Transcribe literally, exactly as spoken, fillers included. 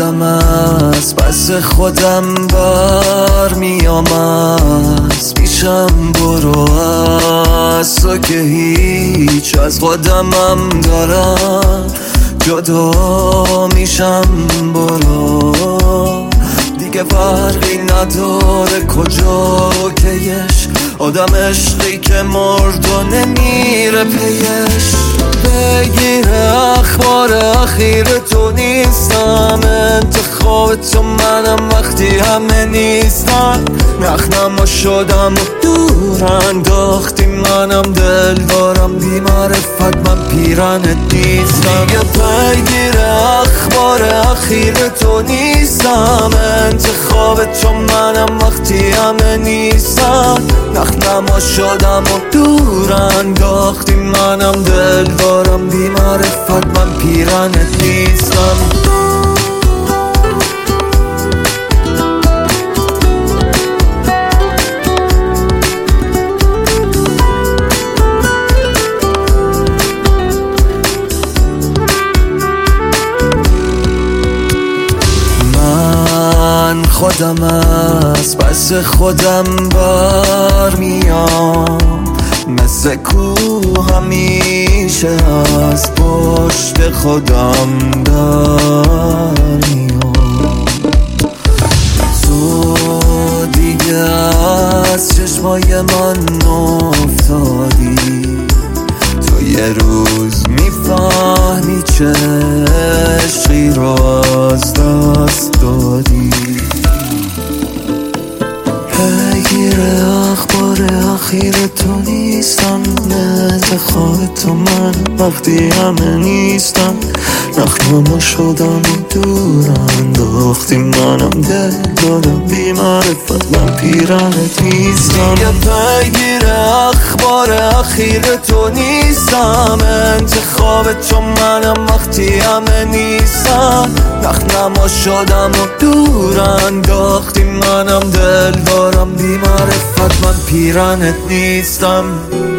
خودم از پس خودم بر میام، از پیشم برو، از تو که هیچ از خودمم دارم جدا میشم. برو دیگه فرقی نداره کجا که یش آدم عشقی که مرد و نمیره پیش. بگیر اخبار اخیر تو نیستم، انتخاب تو منم وقتی همه نیستن. نخنما شدم و دور انداختی منم، دل دارم بی معرفت من پیرنت نیستم. دیگه بگیر اخبار اخیر تو نیستم، انتخاب تو منم وقتی همه نیستن. نخنما شدم و دور انداختی منم، دل دارم بی معرفت من پیرنت نیستم. من خودم از پس خودم بر میام، مثل کوه همیشه از پشت خودم در میام. تو دیگه از چشمای من افتادی، تو یه روز میفهمی چه عشقی رو از دست دادی. بگیر اخبار اخیر تو نیستم، انتخاب تو من وقتی همه نیستم. نخنما شدم و دور انداختی منم، دل دادم بی معرفت من پیرنت نیستم. دیگه بگیر اخبار اخیر تو نیستم، انتخاب تو منم وقتی همه نیستم. نخنما شدم و دور انداختی منم، دل دارم بی معرفت من پیرنت نیستم.